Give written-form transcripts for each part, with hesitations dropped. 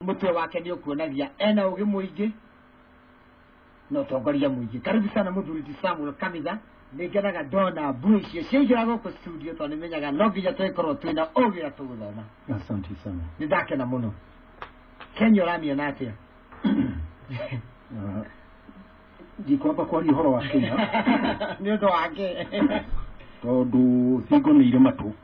mutwe wake nĩ ũkuonagia ena ũgĩ mũingĩ na ũtongoria mũingĩ. Karibu sana Mũthuri ti Samuel Kamitha. Nĩngenaga ndona mbura icio ciaingĩra gũkũ studio tondũ nĩmenyaga no nginya twĩkorwo twĩna ũgĩ wa tũgũthoma. Asante sana. Nĩndakena mũno. Kenya ũramĩona atĩa? Ndiko hapa kwa ũhoro wa Kenya. Nĩ ũndũ wake. Tondũ thingo nĩ irĩ matũ.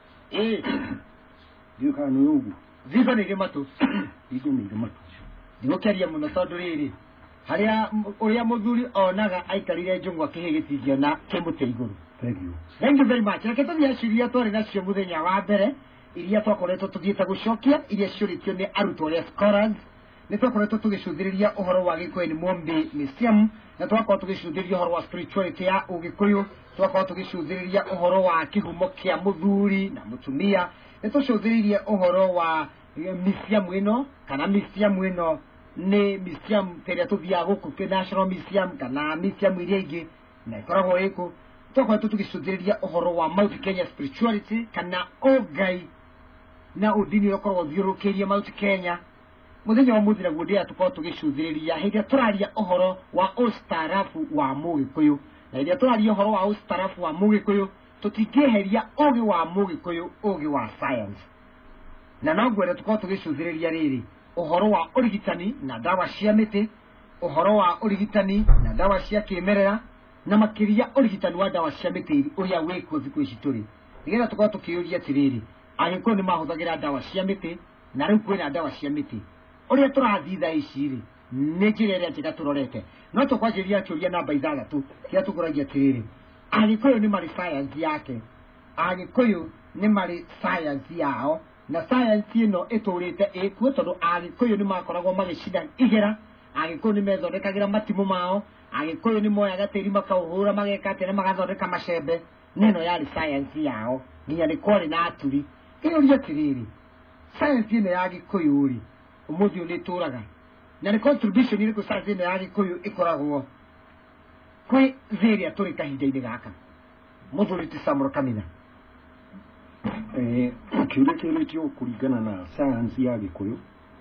Ndiyo kana nĩ ũguo. Thingo nĩ irĩ matũ. Thingo nĩ irĩ matũ. Ndĩgũkeria mũno tondũ rĩrĩ haria ũrĩa mũthuri onaga aikarire njũng'wa kĩhĩgĩtithio na kĩmũtĩ igũrũ. Thank you very much. Reke tũthiĩ ciũria twarĩ nacio mũthenya wa mbere iria twakoretwo tũthiĩte gũcokia iria ciũrĩtio nĩ arutwo arĩa scholars. Nĩ twakoretwo tũgĩcũthĩrĩria ũhoro wa Gĩkũyũ Mombi Museum, na twakorwo tũgĩcũthĩrĩria ũhoro wa spirituality ya Ũgĩkũyũ, twakorwo tũgĩcũthĩrĩria ũhoro wa kĩhumo kĩa mũthuri na mũtumia, nĩ tũcũthĩrĩirie ũhoro wa museum ĩno kana museum ĩno nĩ museum ĩrĩa tũthiaga gũkũ National Museum kana museum iria ingĩ na ikoragwo ĩkũ. Twakoretwo tũgĩcũthĩrĩria ũhoro wa Mount Kenya spirituality kana ũngai na ũndini ũrĩa ũkoragwo ũthiũrũrũkĩirie Mount Kenya. Mũthenya wa mũthira guo tũkorwo tũgĩcũthĩrĩria hĩndĩ tũraria ũhoro wa ũstarabu wa Mũgĩkũyũ, na hĩndĩ tũraria ũhoro wa ũstarabu wa Mũgĩkũyũ tũtingĩeheria ũgĩ wa Mũgĩkũyũ, ũgĩ wa science. Na noguo tũkorwo tũgĩcũthĩrĩria rĩrĩ ũhoro wa ũrigitani na ndawa cia mĩtĩ, ũhoro wa ũrigitani na ndawa cia kĩmerera, na makĩria ũrigitani wa ndawa cia mĩtĩ ũrĩa wĩkuo thikũ ici tũrĩ. Nĩgetha tũkorwo tũkĩũria atĩrĩrĩ, Agĩkũyũ nĩ mahũthagĩra ndawa cia mĩtĩ na rĩu kwĩna ndawa cia mĩtĩ. Ũrĩa tũrathiĩ thaa ici rĩ nĩ njĩra ĩrĩa njega tũrorete. No tũkwanjĩrĩria kĩũria namba 6 kĩrĩa tũkũragia atĩrĩrĩ, Agĩkũyũ nĩ marĩ science yake, Agĩkũyũ nĩ marĩ science yao, na science ĩno ĩtũrĩte ĩkuo tondũ Agĩkũyũ nĩ makoragwo magĩcina igera. Agĩkũyũ nĩ methondekagĩra matimũ mao, Agĩkũyũ nĩ moyaga tĩri makaũhũra mageka atĩ na magathondeka macembe. Nĩno yarĩ science yao nginya nĩ kwarĩ na aturi. Kĩũria atĩrĩrĩ, science ĩno ya Gĩkũyũ rĩ ũmũthĩ nĩ tũraga na nĩ contribution ĩrĩkũ science ĩno ya Gĩkũyũ ĩkoragwo kwĩ thĩ ĩrĩa tũrĩ kahinda-inĩ gaka? Mũthuri ti Samuel Kamitha. Kĩũria kĩũrĩtio kũringana na science ya Gĩkũyũ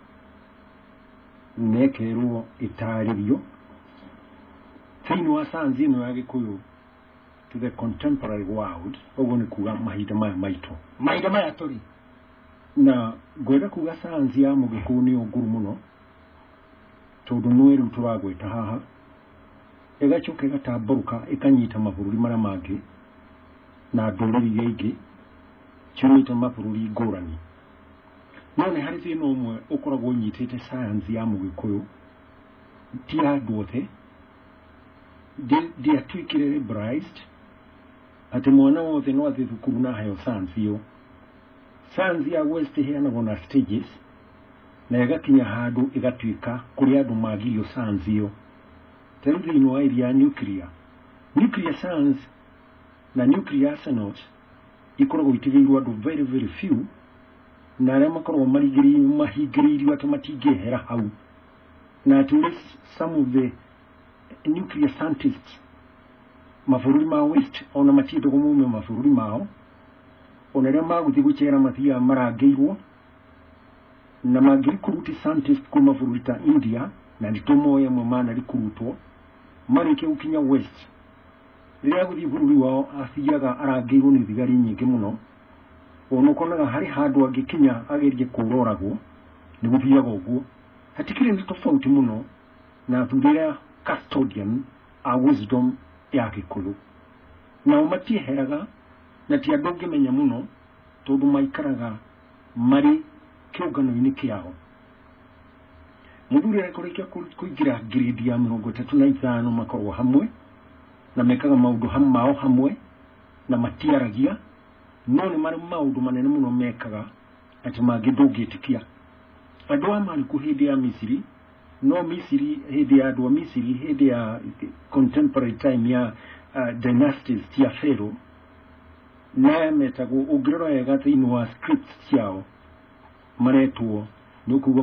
nekerwo ĩtarĩrio thĩinĩ wa science ĩno ya Gĩkũyũ to the contemporary world, ũguo nĩ kuga mahinda maya maitũ, mahinda maya tũrĩ. Na ngwenda kuga science ya Mũgĩkũyũ nĩ ngũrũ mũno tondũ nĩ rĩu tũragweta haha ĩgacoka ĩgatambũrũka ĩkanyita mabũrũri marĩa mangĩ na ndũrĩrĩ iria ingĩ ciumĩte mabũrũri ngũrani. No nĩ harĩ thĩna ũmwe ũkoragwo ũnyitĩte science ya Mũgĩkũyũ, ti andũ othe ndiatuĩkire liberalized atĩ mwana wothe no athiĩ thukuru na aheo science ĩyo. Science ya West ĩheanagwo na stages na ĩgakinya handũ ĩgatuĩka kũrĩ andũ magirio science ĩyo. Ta rĩu thĩinĩ wa area ya nuclear science na nuclear arsenals ikoragwo itigĩirwo andũ very very few, na arĩa makoragwo mahingĩrĩirio atĩ matingĩehera hau, na at least some of the nuclear scientists mabũrũri ma West ona matiendagwo mume mabũrũri mao, ona rĩa magũthiĩ gũcera mathiaga marangĩirwo na mangĩrikuruti scientist kuma bũrũri ta India, na nĩ tũmoe amwe manarikurutwo marĩkia gũkinya West, rĩrĩa gũthiĩ bũrũri wao athiaga arangĩirwo nĩ thigari nyingĩ mũno. Ona ũkonaga harĩ handũ angĩkinya agerie kũroragwo nĩ gũthiaga ũguo. Hatikĩrĩ nĩ tofauti mũno na thurĩra custodian a wisdom ya Gĩkũyũ. Nao matieheraga na ti andũ ũngĩmenya mũno tondũ maikaraga marĩ kĩũngano-inĩ kĩao. Mũthuri arĩkũrĩkia kũingĩra grade ya 35 makorwo hamwe na mekaga maũndũ mao hamwe na matiaragia, no nĩ marĩ maũndũ manene mũno mekaga atĩ mangĩ ndũngĩtĩkia. Andũ a Mariko hĩndĩ ya Misiri, no Misiri hĩndĩ ya andũ a Misiri hĩndĩ ya contemporary time ya dynasties cia Pharaoh, na metagwo ũngĩrora wega thĩinĩ wa scripts ciao maretwo nĩ ũkuga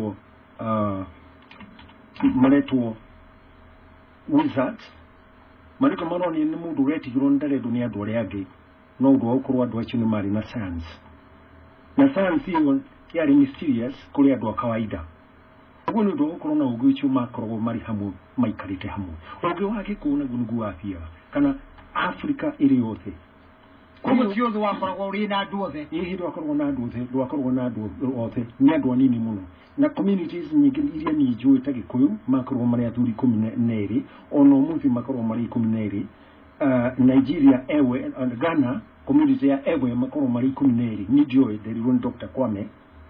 maretwo wizards, marĩtwo maronio nĩ mũndũ ũretigĩrwo ndarendwo nĩ andũ arĩa angĩ, no ũndũ wa gũkorwo andũ acio nĩ marĩ na science. Na science ĩyo yari mysterious kuri andũ a kawaida uguo nĩ ũndũ wa gũkorwo na ũgĩ ũcio makoragwo marĩ hamwe maikarĩte hamwe ũgĩ wa gĩkũyũ naguo nĩguo wathiaga kana Africa ĩrĩ yothe koguo ti othe wakoragwo ũrĩ na andũ othe hihi ndwakoragwo na andũ othe ndwakoragwo na andũ othe nĩ andũ anini mũno na communities nyingĩ iria niĩ njũĩ ta gĩkũyũ makoragwo marĩ athuri 12 ona ũmũthĩ makoragwo marĩ 12 Nigeria ewe Ghana community ya ewe makoragwo marĩ 12 nĩ njũĩ nderirwo nĩ Dr. Kwame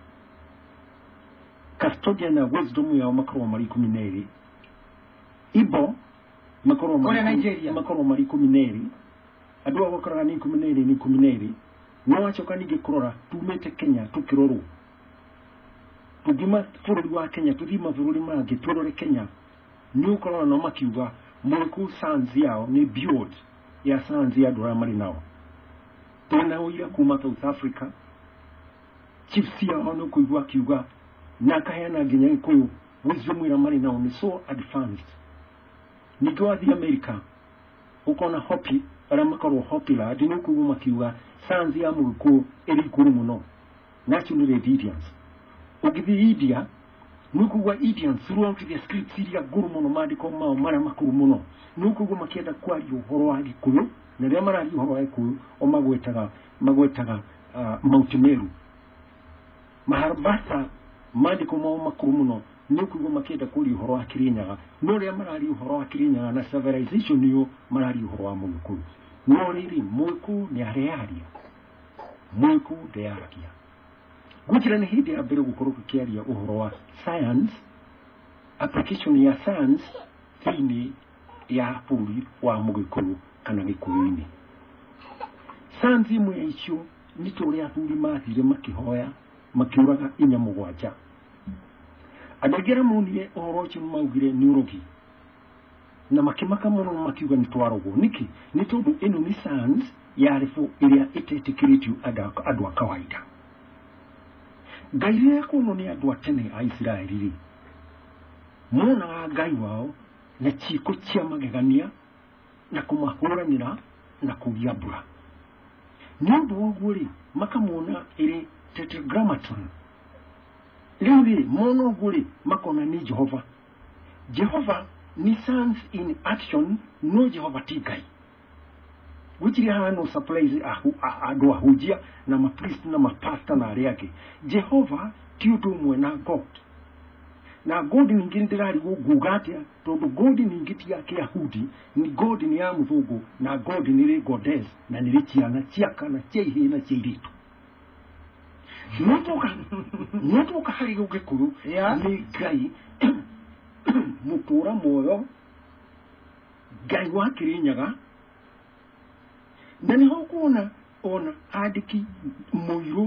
custodian na wisdom yao makoragwo marĩ 12 Igbo makoragwo marĩ 12 andũ agokorana ni 12 no wachoka ninge kurora tumete Kenya tukirorwo tugima bũrũri wa Kenya tuthima bũrũri mangĩ turore Kenya ni ukorana no makiuga mũku sans yao ni build ya sans ya andũ arĩa marĩ nao tena uira kuma South Africa chiefs yao no kuigua kiuga na kaheana nginya Gĩkũyũ wisdom ĩrĩa marĩ nao ni so advanced ningĩ wathi America ukona Hopi arĩa makorwo Hopiland nĩ kuuga makiuga sans ya Mũgĩkũyũ ĩrĩ igũrũ mũno national obedience ũgĩthiĩ India nĩ kuuga Indians throughout the scripts iria ngũrũ mũno maandĩko mao marĩa makũrũ mũno nĩ kuuga makĩenda kwaria ũhoro wa Gĩkũyũ na rĩrĩa mararia ũhoro wa Gĩkũyũ o magwetaga Mount Meru Maharbasa maandĩko mao makũrũ mũno nĩ kuuga makĩenda kwaria ũhoro wa Kĩrĩnyaga no rĩrĩa mararia ũhoro wa Kĩrĩnyaga na civilization nĩyo mararia ũhoro wa Mũgĩkũyũ no rĩrĩ Mũgĩkũyũ nĩ arearia Mũgĩkũyũ ndearagia gũkĩra nĩ hĩndĩ ya mbere gũkorwo gũkĩaria ũhoro wa science application ya science thĩinĩ ya bũrũri wa Mũgĩkũyũ kana Gĩkũyũ-inĩ science imwe ya icio nĩ tũrĩa athuri mathire makĩhoya makiuraga 7 andũ aingĩ arĩa monire ũhoro ũcio maugire nĩ ũrogi na makĩmaka mũno makiuga nĩ twarogwo nĩkĩ nĩ tondũ ĩno nĩ science ya rĩbũ ĩrĩa ĩtetĩkĩrĩtio andũ a kawaida Ngai rĩrĩa kuno nĩ andũ a tene a Isiraeli monaga Ngai wao na ciĩko cia magegania na kũmahũranĩra na kũgia mbura nĩ ũndũ woguo rĩ makamwona ĩrĩ tetragrammaton rĩu rĩ mona ũguo rĩ makona nĩ Jehova ni science in action no Jehova ti Ngai gũtirĩ haha no surprise andũ ahunjia na mapriest na mapastor na arĩa angĩ Jehova ti ũndũ ũmwe na God na God ningĩ ndĩrarigwo nguga atĩa tondũ God ningĩ ti ya Kĩyahudi ni God ni ya mũthũngũ na God nĩ rĩ goddess na nĩ rĩ ciana ciaka na cia ihĩĩ na cia airĩtu nĩtũka harĩ Gĩkũyũ nĩ Ngai mũtũra muoyo Ngai wa Kĩrĩnyaga na nĩ ho kuona ona andĩki mũirũ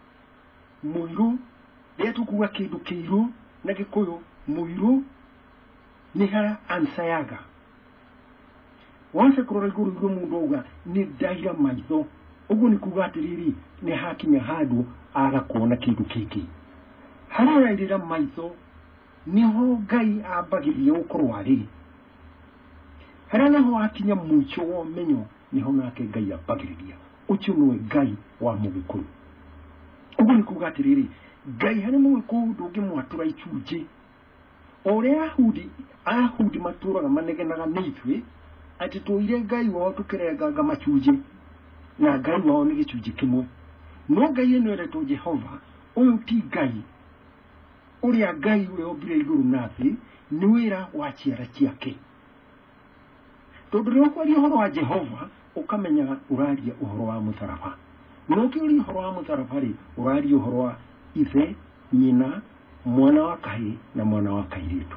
rĩrĩa tũkuga kĩndũ kĩirũ na Gĩkũyũ mũirũ nĩ hara ansayaga wanse kũrora igũrũ mũndũ auga nĩ ndaira maitho ũguo nĩ kuga atĩrĩrĩ nĩ hakinya handũ agakuona kĩndũ kĩngĩ harĩa rairĩra maitho niho Ngai ambagĩrĩria gũkorwo arĩ harĩa naho hakinya mũico wa ũmenyo niho nake Ngai ambagĩrĩria ũcio nĩwe Ngai wa Mũgĩkũyũ ũguo nĩ kuga atĩrĩrĩ Ngai harĩ Mũgĩkũyũ ndũngĩmwatũra icunjĩ o ũrĩa ahudi matũraga manegenaga nĩ ithuĩ atĩ tũire Ngai wao tũkĩrenganga macunjĩ na Ngai wao nĩ gĩcunjĩ kĩmwe no Ngai ĩno eretwo Jehova ũyũ ti Ngai ũrĩa Ngai ũrĩa ombire igũrũ na thĩ nĩ wĩra wa ciara ciake tondũ rĩrĩa ũkwaria ũhoro wa Jehova ũkamenya ũraria ũhoro wa mũtharaba no ũkĩũria ũhoro wa mũtharaba rĩ ũraria ũhoro wa ithe nyina mwana wa kahĩĩ na mwana wa kairĩtu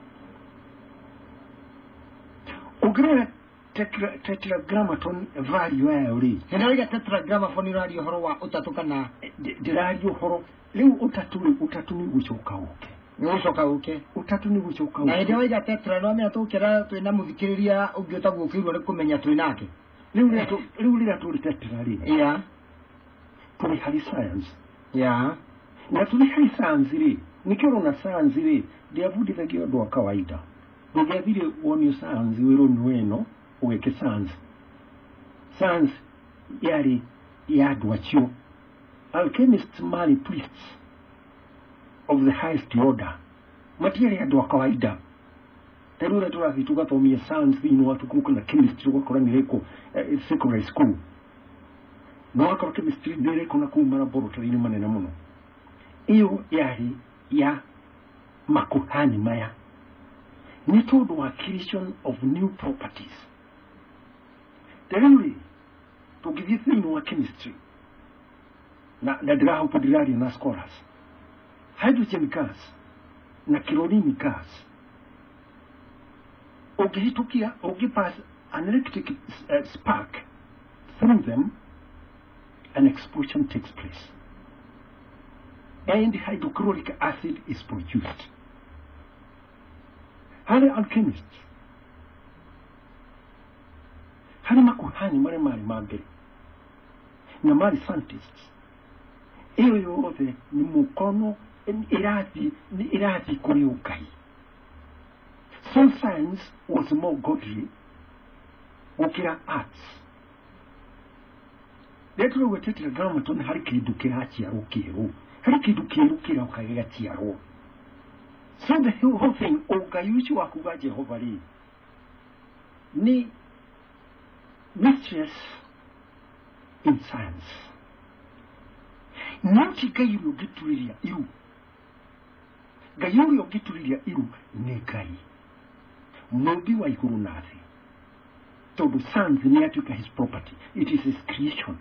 ũngĩrora tetragrammaton value yayo rĩ nĩndaroiga tetragrammaton ũraria ũhoro wa ũtatũ kana ndĩraria ũhoro rĩu ũtatũ nĩ gũcoka ũke ũtatũ nĩ gũcoka na hĩndĩ waiga tetra no amenya tũkĩra twĩna mũthikĩrĩria ũngĩ ũtaguo ũkĩirwo nĩ kũmenya twĩnake rĩu rĩrĩa tũrĩ tetra rĩ tũrĩ harĩ science na tũrĩ harĩ science rĩ nĩkĩo ũrona science rĩ ndĩabundithagia andũ a kawaida ndũngĩathire wonio science wĩrwo ĩno ũgeke science yarĩ ya andũ acio alchemists marĩ priests of the highest order. Matiari andu wa kawaida. Terura turathi tugathomia science thini watu kuruka na chemistry wakora nireko secondary school. No wakora chemistry nireko na kuma laboratory ni manene muno. Iyo yari ya makuhani maya. Ni tondu wa creation of new properties. Teruri tugithie thini wa chemistry. Na ndiraho podirari na scholars. Hydrogen gas na chlorine gas. Ukihitukia, ukipass an electric spark through them, an explosion takes place. And hydrochloric acid is produced. Hali alchemists, hali makuhani mare mambere, na mari scientists, iyo yote ni mukono irati kuri ukai. So science was more godly ukira arts. Letro wetete drama ton hariki dukira chiaro kiro. Hariki dukiro kira ukagega chiaro. So the whole thing ukayuchi wakuga Jehovah ni mistress in science. Nati gayuro gituriria iru. Gayuro gituriria iru ne kai. Mobi wa iguru nathi. So the science ni atuka his property. It is his creation.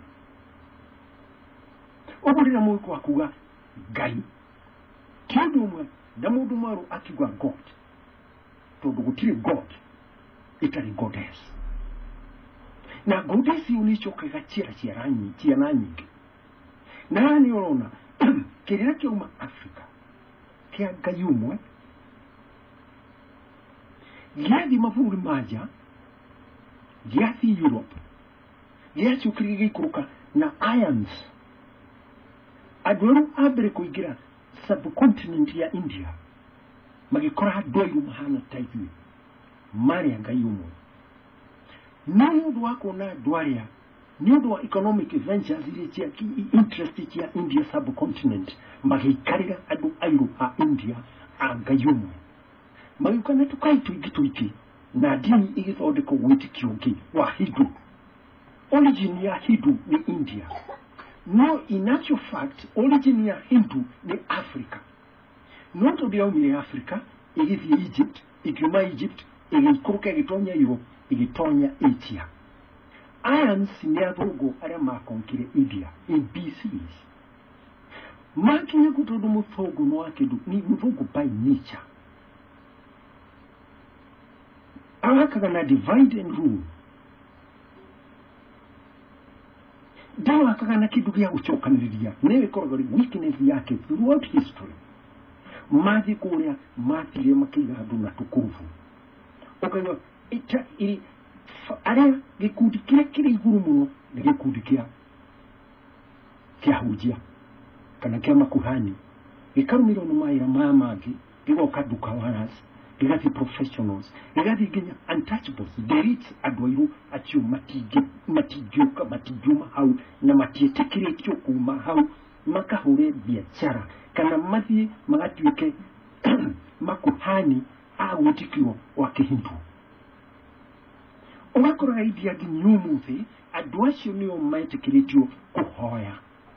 Obulira mwiko wakuga gai. Kiadumwe na mudumaru akigwa God. Todo gutire God. Itali goddess. Na goddess unichoka gachira chiaranyi. Nani orona kirira kiuma Africa. Kia gayumwe. Giathi mavuri maja. Giathi Europe. Giathi ukirigi kuruka na ions. Adwaro abere kuigira subcontinent ya India. Magikora doiru mahana taifi. Mari angayumu. Nudu wako na dwaria. Nudu wa economic ventures ili chia interest chia India subcontinent. Magikarira adu airu a India angayumu. Magikana tukaitu igituiki. Na dini igithondeko witikioki wa Hindu. Origin ya Hindu ni India. No, in actual fact, origin ya Hindu ni Africa. Not to be only Africa, it is Egypt, ikuma Egypt, ikikuruka igitonya Europe, igitonya Asia. Ions ni adogo are makonkire India in BCs. Makinya kutodo muthogo no akedu ni muthogo by nature. Awakaga na divide and rule. Dawa kakana kidu ya uchokaniriria. Newe korogori weakness yake throughout history. Mathi kuria matire makiga hadu na tukufu. Okayo ita ili are gikundi kire iguru muno ni gikundi kia hujia kana kia makuhani gikarumiro no maira mamagi gigoka duka waras gigati professionals gigati ginya untouchables derits adwairu achu matijuma hau na matietekire kyo kuma hau makahure biashara kana mathi magatuike makuhani awitikio wa Kihindu. Umakora idea ginyumuthi adwasho niyo maitikiritio kuhoya.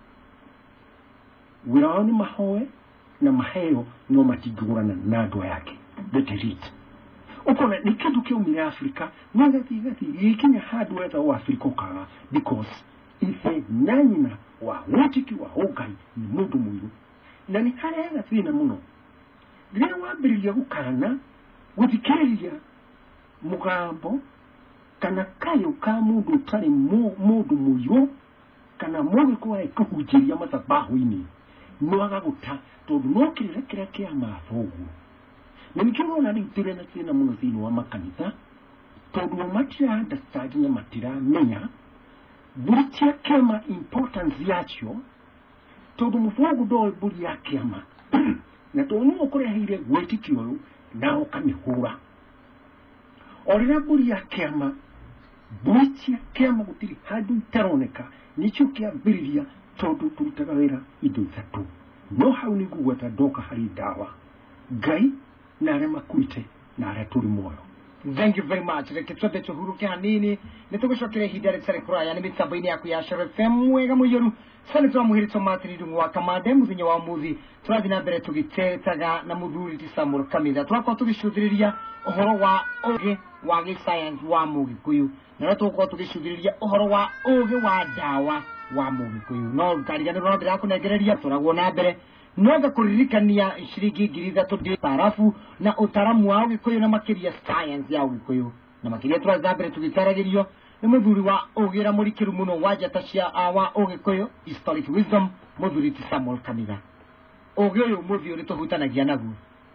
Wiraoni mahoe na maheo no matijurana na adwa yake. The derit. Ukona ni kitu kiumile Afrika ngati yikinya hadu weta wa Afrika ukara because ife nanyina wa wotiki wa hokai ni mundu mundu. Na ni haya thina muno. Gina wabirilia ukana wutikeria mugambo kana kayo ka mundu tari mundu muyo kana mwe kwa ikuhujiria mathabahu ini nwaga guta tondu no kirira kia mathogu. Nimikiro na ritire na thina muno thini wa makanitha tondu matira understand na matira menya buritia kema importance yacho tondu mufogu do buri ya kema na tondu okore hire gwetikio na okamihura orira buri ya kema buritia kema gutiri hadu taroneka nicho kia biriria tondu turutagawira indo ithatu no hau nĩ gweta ndoka harĩ ndawa Ngai na arĩa makuĩte na arĩa tũrĩ muoyo. Thank you very much. Reke tũthiĩ tũhurũke hanini nĩtũgũcokera ihinda rĩtarĩ kũraya nĩ mĩtambo-inĩ yaku ya Shore FM mwega mũiyũru Senator Muhĩrĩto Martin Ndung'u wa Kamande mũthenya wa mũthĩ tũrathiĩ na mbere tũgĩtetaga na mũthuri ti Samuel Kamitha tũrakorwo tũgĩcũthĩrĩria ũhoro wa ũgĩ wa gĩsayansi wa Mũgĩkũyũ na tũgũkorwo tũgĩcũthĩrĩria ũhoro wa ũgĩ wa ndawa wa Mũgĩkũyũ no kariganĩrwo no ndĩrakũnengereria tũragwo na mbere noga kuririkania shiringi 3,000 ndi tarafu na utaramu wa Ũgĩkũyũ na makĩria science ya Ũgĩkũyũ na makĩria tũrazambere tũgĩtaragĩrio nĩ mũthuri wa ũgĩra mũrikiru mũno wa njata cia wa Ũgĩkũyũ historic wisdom mũthuri ti Samuel Kamitha ũgĩ ũyũ mũthĩ ũrĩ tũhutanagia naguo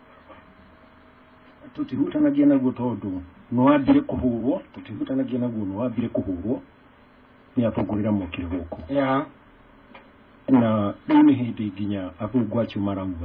tutihutanagia naguo tondũ no wambire kũhũrwo tutihutanagia naguo no wambire kũhũrwo nĩ atongorera mokire gũkũ na rĩu nĩ hĩndĩ nginya athũngũ acio marauga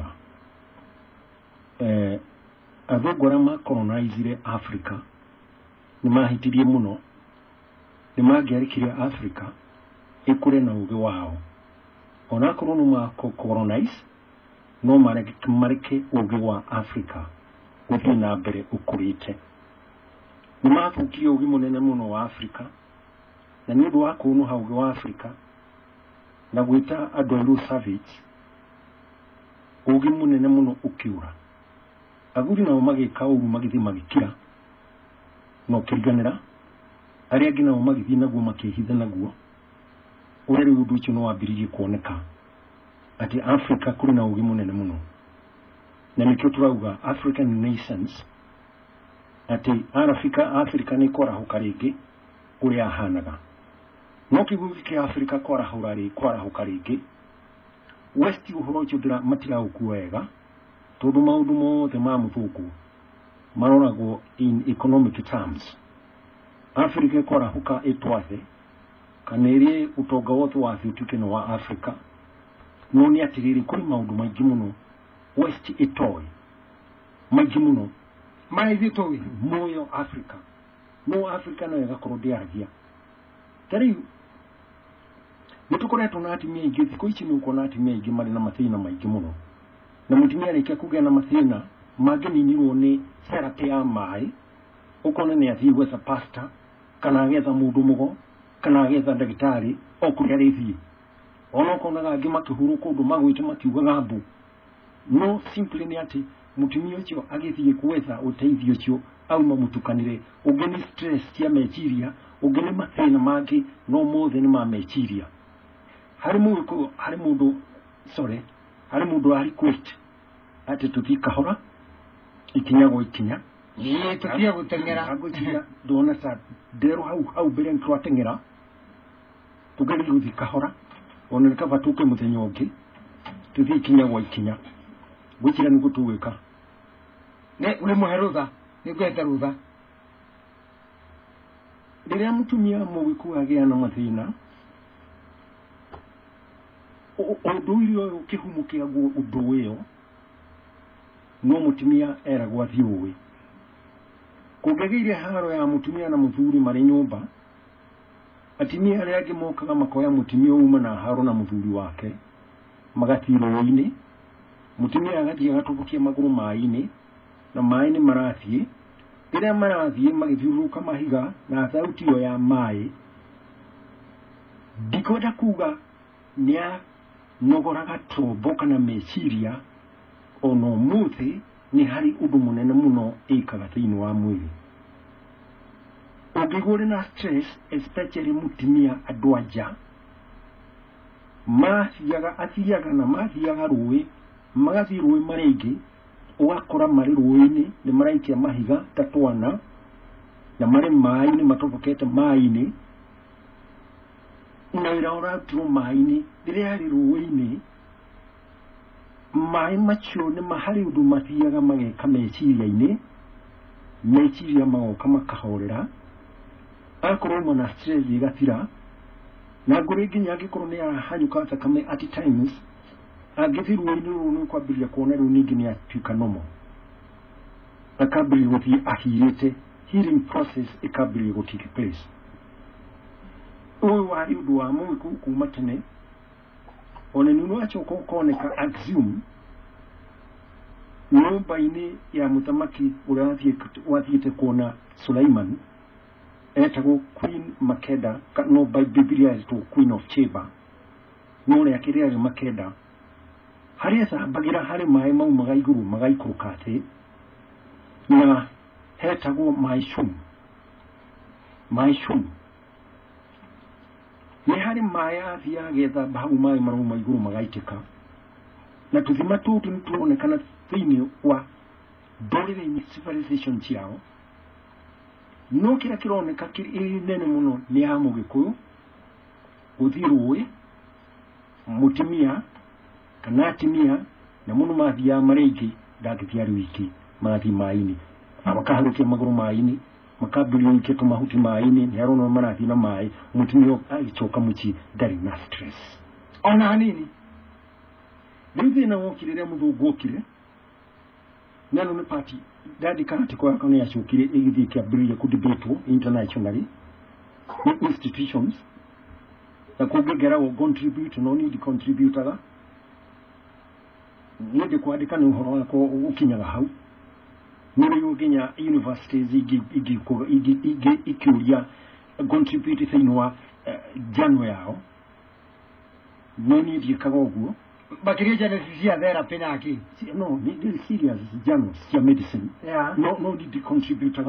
athũngũ arĩa macolonizire Africa nĩ mahĩtirie mũno nĩ mangĩarĩkire Africa ĩkũre na ũgĩ wao onakorwo nĩ macolonize no mareke ũgĩ wa Africa gũthiĩ na mbere ũkũrĩte nĩ mathũkirie ũgĩ mũnene mũno wa Africa na nĩ ũndũ wa kũnũha ũgĩ wa Africa na gwĩta andũ airũ savage ũgĩ mũnene mũno ũkĩũra aguri nao magĩka ũguo magĩthiĩ magĩkira no kĩriganĩra arĩa angĩ nao magĩthiĩ naguo makĩhitha naguo ũrĩa rĩu ũndũ ũcio no wambĩrĩirie kuoneka atĩ Africa kũrĩ na ũgĩ mũnene mũno na nĩkĩo tũrauga African nations atĩ Africa nĩ kwarahũka rĩngĩ ũrĩa ahanaga no kĩguũ kĩa Africa kwarahũka rĩngĩ West ũhoro ũcio matiraũkua wega tondũ maũndũ mothe ma mũthũngũ maroragwo in economic terms Africa kwarahũka ĩtwathe kana ĩrĩ ũtonga wothe wa thĩ ũtuĩke nĩ wa Africa no nĩ atĩrĩrĩ kũrĩ maũndũ maingĩ mũno West ĩtoĩ maingĩ mũno maithĩ tũĩ muoyo Africa no Africa no ĩgakorwo ndĩaragia tarĩu nĩtũkoretwo na atumia aingĩ thikũ ici nĩ ũkuona atumia aingĩ marĩ na mathĩna maingĩ mũno na mũtumia arĩkia kũgĩa na mathĩna mangĩninirwo nĩ therapy ya maĩ ũkona nĩ athiĩ gwetha pastor kana agetha mũndũ mũgo kana agetha ndagĩtarĩ o kũrĩa arĩthiĩ ona ũkonaga angĩ makĩhurwo kũndũ magwĩte makiugaga mbu no simply nĩ atĩ mũtumia ũcio agĩthiĩ gwetha ũteithio ũcio auma mũtukanĩre ũngĩ nĩ stress cia meciria ũngĩ nĩ mathĩna mangĩ no mothe nĩ mameciria harĩ mũndũ ari quit atĩ tũthiĩ kahora ikinya gwa ikinya tũthiĩ gũteng'era agũtiga ndona ta nderwo hau mbere nĩtwateng'era tũgerie gũthiĩ kahora ona nĩkaba tũke mũthenya ũngĩ tũthiĩ ikinya gwa ikinya gwĩkira nĩguo tũgwĩka nĩ mũhe rũtha nĩngwete rũtha rĩrĩa mũtumia Mũgĩkũyũ agĩa na mathĩna ũndũ ũyũ kĩhumo kĩaguo ũndũ ũyũ no mũtumia eragwo athiĩ ũĩ kũngĩgĩire haro ya mũtumia na mũthuri marĩ nyũmba atumia arĩa angĩ mokaga makoya mũtumia uma na haro na mũthuri wake magathiĩ rũĩ-inĩ mũtumia agathiĩ agatũbũkia magũrũ maĩ-inĩ na maĩ-inĩ marathiĩ rĩrĩa marathiĩ magĩthiũrũrũka mahiga na thauti ĩyo ya maĩ ndikwenda kuga nĩa nogoraga tombo kana meciria ona ũmũthĩ nĩ harĩ ũndũ mũnene mũno ĩkaga thĩinĩ wa mwĩrĩ ũngĩgũrĩ na stress especially mũtumia andũ anja athiaga na mathiaga rũĩ magathiĩ rũĩ marĩ aingĩ ũgakora marĩ rũĩ-inĩ nĩ maraikia mahiga ta twana na marĩ maĩ-inĩ matobokete maĩ-inĩ na wĩra ũrarutirwo maĩ-inĩ rĩrĩa harĩ rũĩ-inĩ maĩ macio nĩ harĩ ũndũ mathiaga mageka meciria-inĩ meciria magoka makahorera akorwo mana stress ĩgathira na ngũrĩ nginya angĩkorwo nĩ arahanyũka thakame at times angĩthiĩ rũĩ-inĩ rũu nĩ kwambĩrĩria kuona rĩu ningĩ nĩ atuĩka nomo akambĩrĩria gũthiĩ ahirĩte healing process ĩkambĩrĩria gũtake place ũyũ warĩ ũndũ wa Mũgĩkũyũ kuma tene ona nuno achoko koneka assume nyumba ini ya mutamaki urathiete kuona Sulaiman etagwo Queen Makeda no by Biblia to Queen of Sheba no ya kiria ya Makeda haria sabagira hari mai mau magaiguru magaikukate na hetagwo Maishum ni hari maya thia getha bahu mai maru maiguru magaitika na tuthima tutu nituonekana thini wa dorire ni civilization ciao no kira kironeka kiri nene muno ni amo gikuyu uthiruwe mutimia kana atimia na muno mathia maregi ndagithiari wiki mathi maini abakaharuke maguru maini makabiri nke tumahuti maini ni arono marathi na mai mutimio aichoka muchi dari na stress ona hanini ndithi na wokirire muthugukire nano ni party dadi kanati kwa kana yashukire igithi kiabiria ku debate internationally institutions na kugegera wo contribute no need contributor nende kuandika ni uhoro wako ukinyaga hau nuri uginya universities ikiuria contribute theinwa January yao no need yikaga oguo bakiria cia therapy naki no ni serious journals ya medicine yeah. no need contributor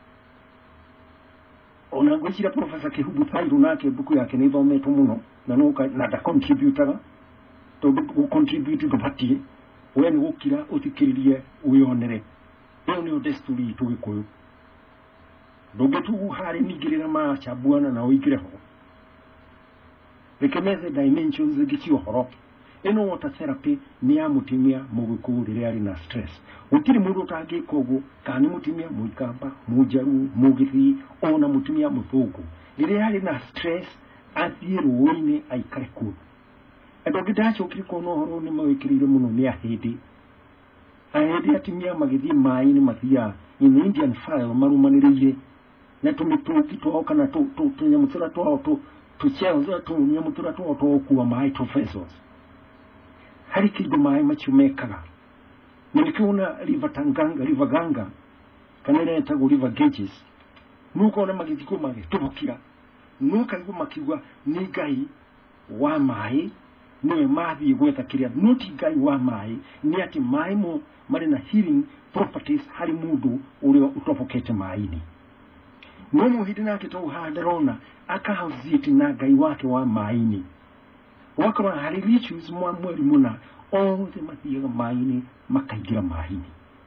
ona ngwicira professor Kihubu Thairu nake buku yake ni thometo muno na nuka na da contributor to contribute to party we ni gukira utikiririe uyonere iyo ni desturi tugikuyu dogetu hari migirira ma chabwana na uigireho rekemeze dimensions gichi ohoro eno water therapy ni ya mutimia muguku rire ari na stress utiri mundu utagika ugu kani mutimia muikamba mujaru mugithi ona mutimia muthugu rire ari na stress athiru wini aikare ku edogidacho kiriko no horo ni mawikirire muno ni ahidi ahidi atimia magithi maini mathia in Indian file marumanirire na tumituki twoka na tunyamutura two tucheo tunyamutura two kuwa mai professors hari kido mai machumekaga nikiona river ganga kanene etago river Ganges nuko na magithiko mage tubukira nuka igo makigwa ni gai wa mai ne mathi gweta kiria nuti gai wa mai ni ati mai mo mari na healing properties hari mundu uri utofokete maini no muhidina kito hadarona akahaziti na gai wake wa maini wakama hari rituals mwari muna othe mathiaga maini makaigira maini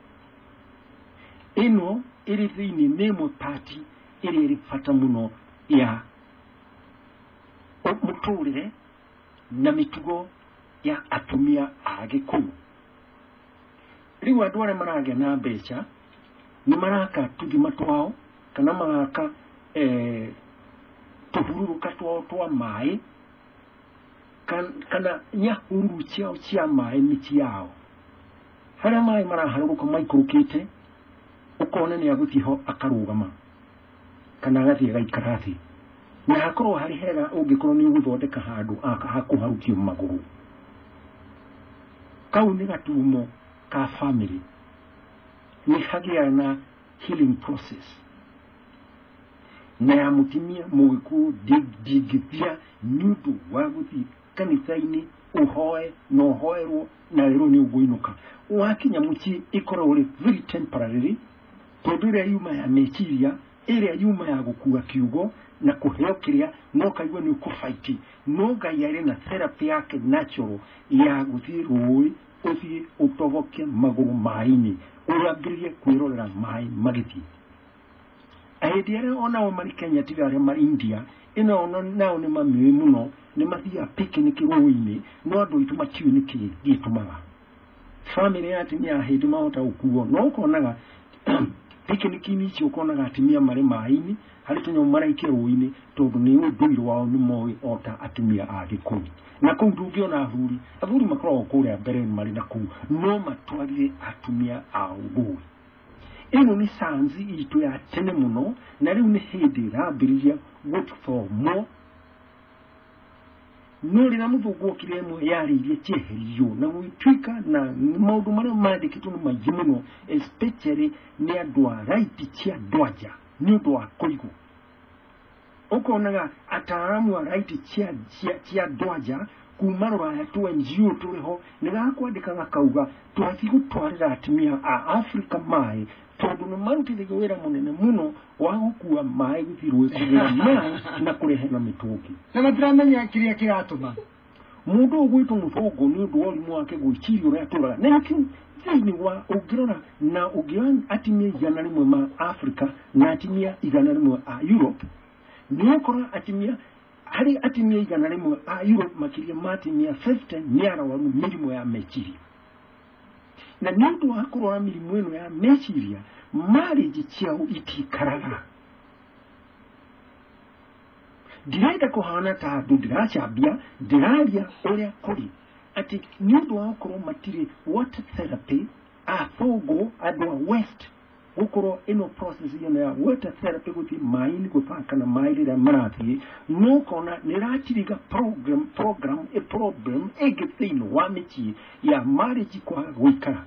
ino iri thini nemo party iri fata muno ya muturire na mitugo ya atumia agikuru riwa dware marage na becha ni maraka tudima twao kana maraka tuhuru katwa twa mai kana nya huru chiao chia mai miti yao hara mai maraharuka maikurukite ukona ni agutiho akarugama kana gathi gaikarathi na hakoro hari hera ungikoro ni guthondeka handu hakuharukio maguru kau ni gatumo ka family ni hagia na healing process na ya mutimia mugiku digithia nyudu waguthi kanithaini uhoe no hoerwo na rero ni uguinuka wakinya muchi ikoro uri very temporary tondire yuma ya mechiria area yuma ya gukua kiugo na kuheo kiria no kaigwa ni ukufight no gayare na therapy yake natural ya guthirui uthi utovoke maguru maini urabiriye kwirorera mai magiti aidiare ona o mari Kenya tigare mari India ino ono nao ni mami muno ni mathia picnic ruini no andu ituma kiuniki gitumaga family yati ni ahidi maota ukuo no konaga picnic ni chi ukonaga atimia mari maini hari tunyo maraike ruini tondu ni unduiro wao ni moi ota atimia agikuru na kundu na avuri makro kure mbere mari na ku no matwalire atumia augu ino ni sanzi itu ya tene muno na riu ni hindi rabiriria what for more nuri na muthugu kiremo yari irie cheherio na gwitwika na maundu maria mandikitwo maingi muno especially ni andu a right chia dwaja ni undu wa kuigu ukonaga ataramu a right chia dwaja kumarora ya tu NGO turiho nigakwandikaga kauga twathi gutwarira atumia a Africa mai tondu no marutithige wira munene muno wa gukua mai guthirwe kugira mai na kurehena mituki na matiramenya kiria kiratuma mundu ugwitwo muthongo ni undu wa limu wake gwiciria uria turaga lakini thini wa ugirora na ugian atimia igana rimwe ma Africa na atimia igana rimwe a Europe ni ukora atimia hari atimia igana rimwe a Europe makiria matimia 50 niara wa milimo ya meciria na nundu wa kurora milimo eno ya meciria marriage ciao itikaraga direnda kuhana ta andu ndiracambia ndiraria uria kuri ati nundu wa kurora matire water therapy afogo andu a west gukoro ino process ya water therapy guthi maini gupaka na maili ya marathi no kona niratiriga program a problem egethino wa michi ya marriage kwa gwikara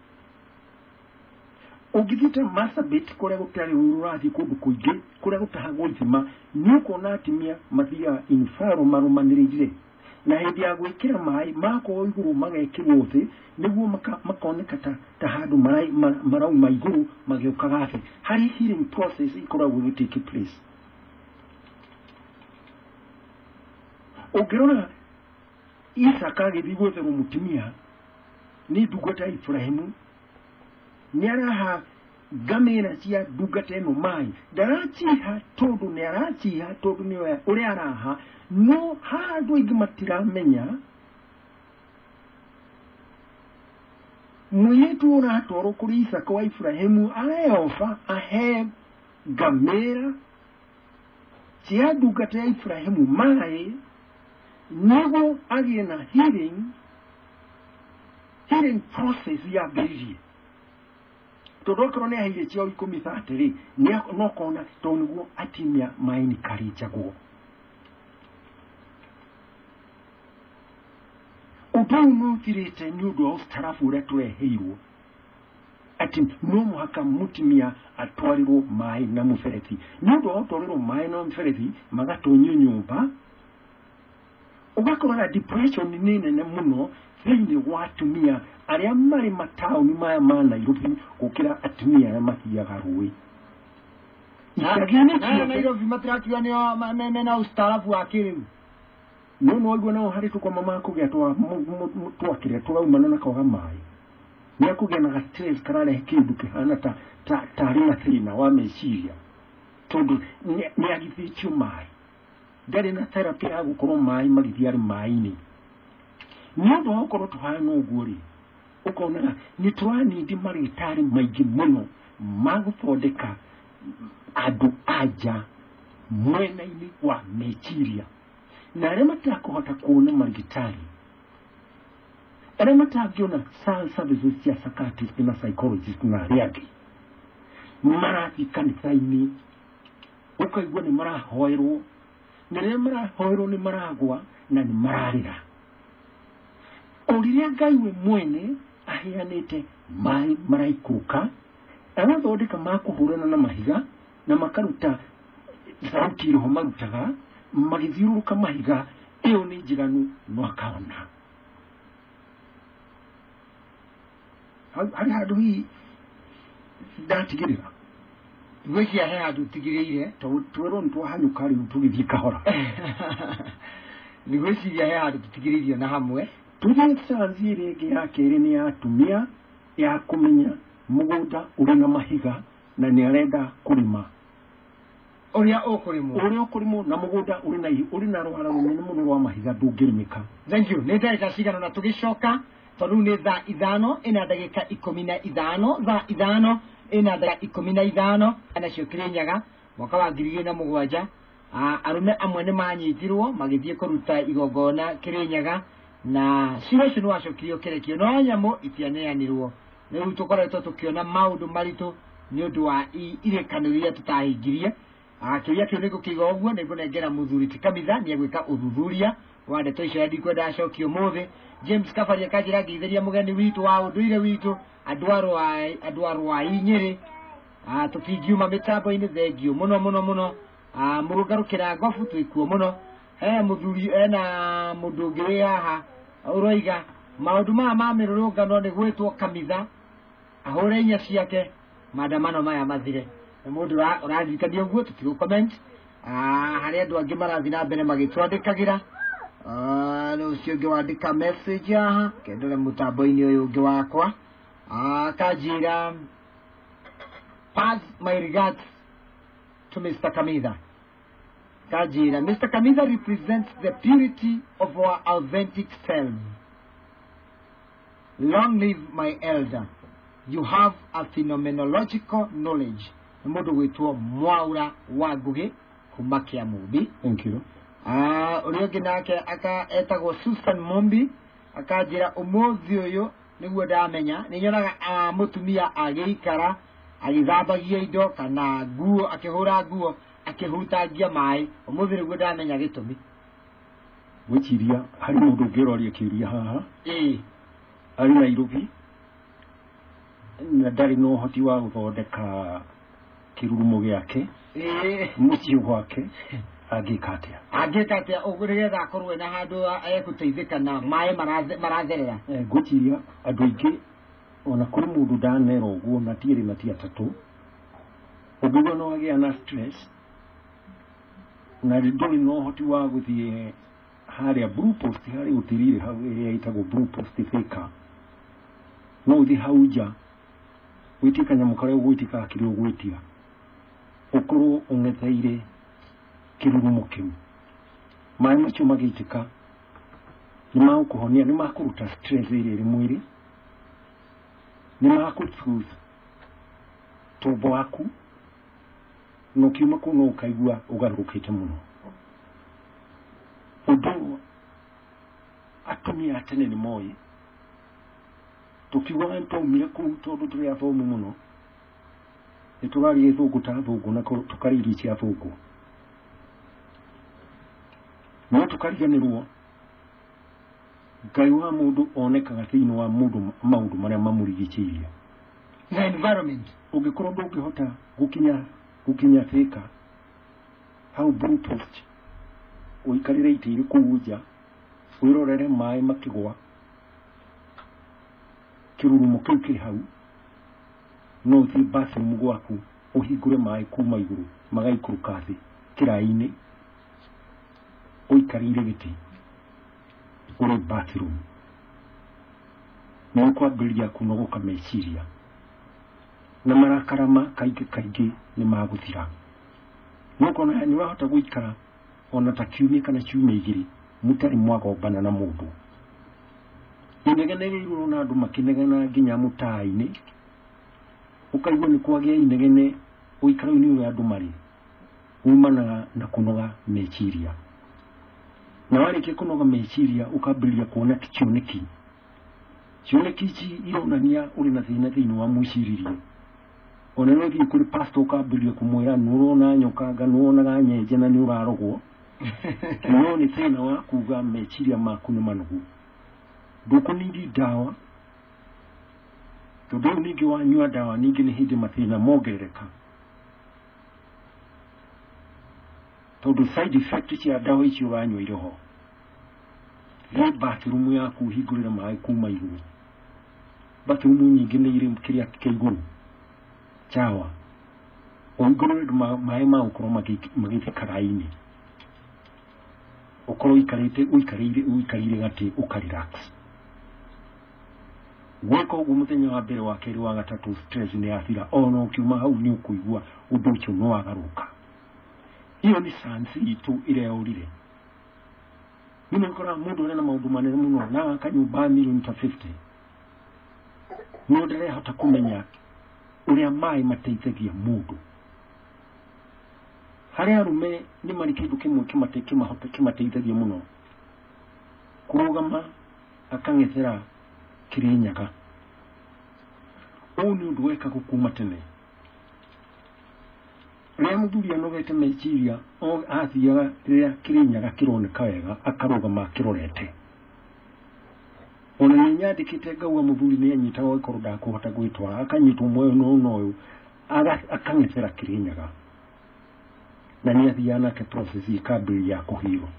ugithita masturbate kuria gutari ururathi kundu kuingi kuria gutahagwo thima ni kona atimia mathia infaro marumanirire na hindi ya gwikira mai mako iguru magekirwo thi niguo makoneka ta handu marau maiguru mageukaga thi hari healing process ikoragwo gitake place ogirona Isaka githigwo thero mutumia ni ndungata Ibrahimu ni araha gamira cia ndungata eno mai ndarachiha tondu ni arachiha tondu ni we uri araha no handu ingi matiramenya mwitu uratwaro kuri Isaka wa Ibrahimu areofa ahe gamira cia ndungata ya Ibrahimu mai nego agena healing process ya bezi todokro ne ahire cio ikomisa atiri ni no kona tonguo atimia maini karichago utono tirete nyudo ostarafu retwe heiro ati no muhaka mutimia atwariro mai na mufereti nyudo atwariro mai na mufereti magatonyo nyumba ugakora depression nene ne muno thini watumia aria mari matauni maya ma Nairobi gukira atumia ya mathiaga ruwi na Nairobi matratu ni na ustarafu akiri no igwa na hari tukwa mama kugia twakire turaumana na koga mai ni akugia na stress karale kindu kihana ta rina thina wa meciria tondu ni agithichu mai ndari na therapy ya gukoro mai magithiari mai-ini nyondo okoro tuhana uguri ukona ni twani ndi maritari maigi muno maguthodeka adu aja mwena-ini wa meciria na arĩa matakuhota kuona marigitari arĩa matakiona services cia psychiatrist na psychologist na arĩa angĩ marathi kanitha-inĩ ukaigua nĩ marahoerwo na rĩrĩa marahoerwo nĩ maragwa na nĩ mararĩra ũrĩrĩa Ngai we mwene aheanĩte maĩ maraikũrũka agathondeka makũhũrana na mahiga na makaruta sauti roho marutaga magithiuruka mahiga iyo ni njiganu no akaona hari handu hi ndatigirira gwiki ahe handu tigiriire twero ntwahanyuka riu tugithii kahora ni gwiki ahe handu tigiriire na hamwe tuthitsanzi rege ya keri ni atumia ya kumenya mugunda uri na mahiga na ni arenda kurima uria ukurimo na mugunda uri na rwara runene muno rwa mahiga ndungirimika. Thank you. Nĩ ndagĩka cigana na tugicoka tondũ nĩ thaa 5 ina ndagĩka 15 thaa 5 ina ndagĩka 15 anacio Kirinyaga mwaka wa 2007 arume amwe nĩ manyitirwo magĩthiĩ kũruta igongona Kirinyaga na ciũcio nĩ wacokirio kĩrekio no nyamũ itianeanirwo rĩu tũkoretwo tũkĩona maũndũ maritũ nĩ ũndũ wa irekano iria tũtahingirie kiria kĩu nĩ gũkĩiga ũguo nĩ ngũnengera mũthuri ti Kamitha nĩ egwĩka ũthuthuria wa ndeto icio ndikwenda acokio mothe James Kabari akanjira ngeithiria mugeni witu wa unduire witu andu arwa Nyeri tutingiuma mitambo-ini thengio muno murugarukira ngofu twikuo muno muthuri ena mundu ngiri haha uroiga maundu ma mirurungano ni gwitwo kamitha ahure inya ciake maandamano maya mathire mundu urathikania uguo tutigo comment hari andu angi marathi na mbere magitwandikagira no cio ngi wandika message haha kendere mutambo-ini uyu ungi wakwa kanjira pass my regards to Mr. Kamitha. Kajira, Mr. Kamitha represents the purity of our authentic self. Long live my elder. You have a phenomenological knowledge. Mundu witwo Mwaura wa Ngugi kuma Kiamumbi. Thank you. Uriogi nake aka etagwo Susan Mombi akajira umuthi uyu niguo ndamenya ninyonaga mutumia agikara agithambagia indo kana nguo akihura nguo akihutagia mai umuthi niguo ndamenya gitumi gwikiria hari mundu ngiroria kiuria haha ari Nairobi na ndari no hoti wa guthondeka kirurumo giake muci gwake agikatia ugurigetha akorwe na handu ekuteithika na mai maratherera gwikiria andu aingi ona kuri mundu ndanera uguo na tiiri na ti atatu uguo no agia na stress na nduri no hoti wa guthie haria blue post hari utirire hau area itagwo blue post fika no uthi hauja witika nyamukare ugwitika akiri ugwitia ukuru ungetheire kirurumo kiu mai macio magitika ni makuhonia ni makuruta stress iri mwiri ni makutsuza tobo waku no kiuma kuno ukaigua ugarukite muno udo atumia atene ni moyi tukiwa nto miku todo turi afomu muno itugari ethugu tathugu na tukariri cia thugu no tukariganirwo Ngai wa mundu onekaga thiini wa mundu maundu maria mamurigikiria na environment ugikorwo ndungihota gukinya thika hau blue post uikarire itiri kuuja wirorere mai makigwa kirurumo kiu kiri hau no thi basi mugwaku uhingure mai kuma iguru magaikuruka thi kiraini uikarire giti uri bathroom no kwambiria kunogoka meciria na marakarama kaingi ni maguthira no kona ni wahota guikara ona ta kiumia kana ciumia igiri mutari mwagombana na mundu inegene iru na andu makinegena nginya mutaini ukaigua ni kwagia inegene uikara ni uri andu mari umana na kunoga meciria na wale kikunoga meciria ukambiria kuona kioneki ci ironania uri na thina wa mwiciririe ona no thi kuri pastor ukambiria kumwira nurona nyoka nuona nyenje na ni urarogwo no ni thina wa kuga meciria maku ni manugu ndukunindi dawa to do ningi wanyua dawa ningi ni hindi mathina mongerereka tondu side effect cia dawa icio wanyua iroho ni bathroom yaku hingurira mai kuma iguru bathroom nyingi ni iri kiria kiiguru chawa ongorere mai ma ukoro magite karaini ukoro uikarire gati ukarelax weko gumuthenya wa mbere wa keri wa gatatu stress ni athira ono ukiuma hau ni ukuigua undu ucio no agaruka iyo ni sansi itu ile urire mimi nkora mundu na maundu manene muno na akanyumba milioni 50 no ndere hata kumenya uria mai mateithagia mundu hari arume ni mari kindu kimwe kimateithagia muno kurugama akangethera kirinyaga oni undu weka gukuma tene ria muthuri anogete meciria o athiaga ria Kirinyaga kironeka wega akaruga kirorete ona nyandikite ngauga muthuri ni anyitaga ikoro ndakuhota gwitwara akanyitwo moyo no akang'ethera Kirinyaga na ni athiana ke process ikambiri ya kuhiro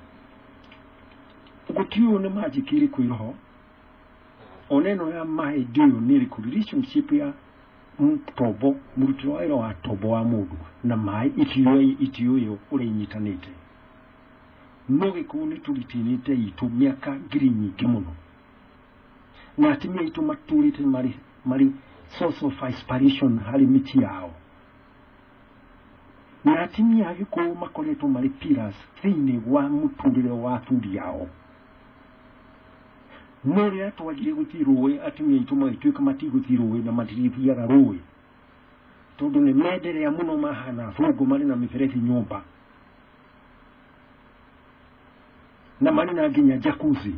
gutiyo ni majikiri kwiriho oneno ya mai dio ni relationship ya tobo murutiro wa tobo wa mundu na mai itiyo yo urinyitanite no gikuni tulitinite itu miaka ngiri nyingi muno na atimia itu maturite mari source of inspiration hari miti yao na atimia giko makoreto mari pillars thini wa muturire wa tundi yao nore atwagire gutirowe atimia itu maituika matigutirowe na matirithia garowe todo ne medere ya muno mahana fugo mari na mifereti nyumba na mari na ginya jacuzzi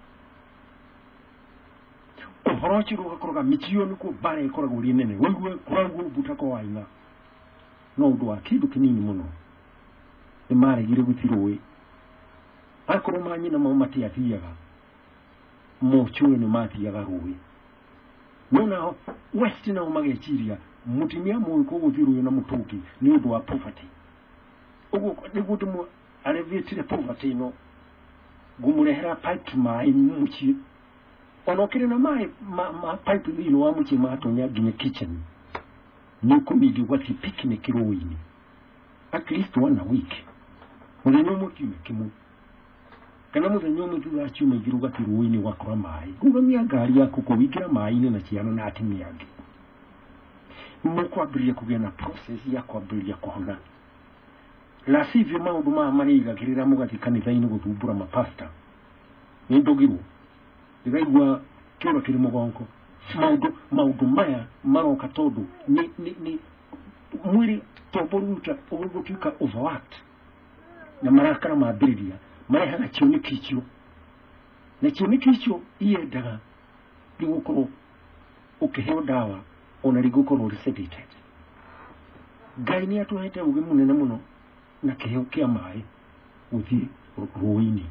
horochi ruga koroga michio nuko bare koroga uri nene wewe kurangu butako waina no ndo akidu kinini muno e mare gire gutirowe akoro manyi na mamati atiyaga mo chuwe ni mati ya garuwe nona west na umagechiria mutimia mo ko gutirowe na mutoki ni ndo wa poverty ugo nigutumu alevitire poverty no gumurehera pipe mai muchi onokire na mai pipe lino wa muchi matonya ginye kitchen nuko midi wati picnic roini at least one a week murenyo mukime kimu kana murenyo mutu ya chuma giruga tiruini wakora mai gumamia gari yako ko wigira mai ne na ciana na atimiage muko abriye kugena process ya ko abriye ko hona la sivyo maundu mariga kirira mugati kanitha ino gutubura mapasta ni ndogiru igaigwa kiro kiri mugongo maundu maya maroka todo ni mwiri toboruta obugutuka overworked na marakara mabiridia mareha na chioni kichio na chioni kichio iyendaga ligukoro ukiheo dawa ona ligukoro resedated gaini atuhete uge munene muno na kiheo kia mai uthi ruini